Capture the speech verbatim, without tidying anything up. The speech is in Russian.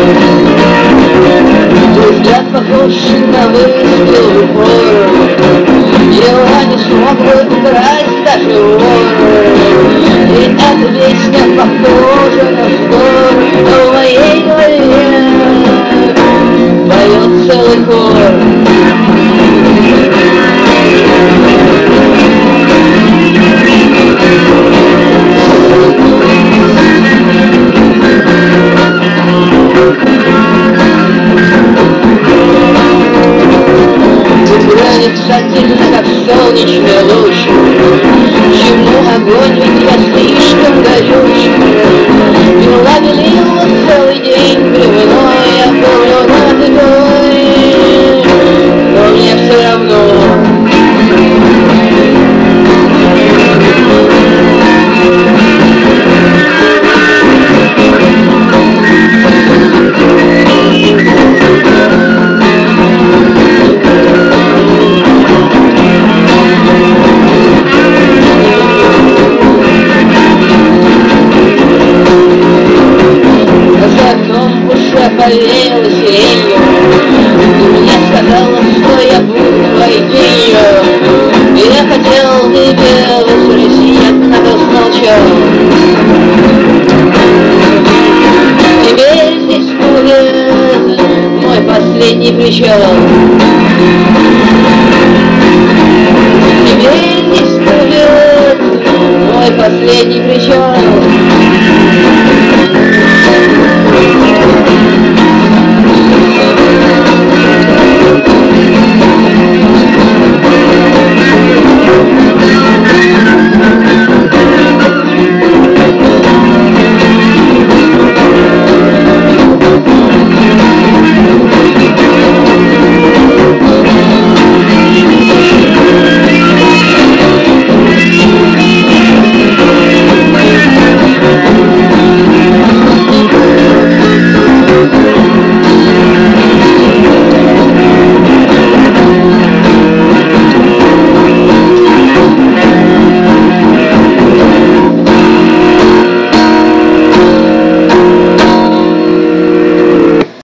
Твой взгляд похож на выстрел в упор. Его не смог бы украсть даже вор. И эта песня похожа на вздор, но в моей голове поет целый хор. Тщательно, как солнечный луч. Чему огонь, ведь я слишком горюч. Пила белила целый день бревно. Я помню на такой, но мне все равно. Повеяло сиренью, ты мне сказала, что я буду твоей тенью. И я хотел тебе воскресить, однако смолчал. Теперь здесь будет мой последний причал. Теперь здесь будет мой последний причал.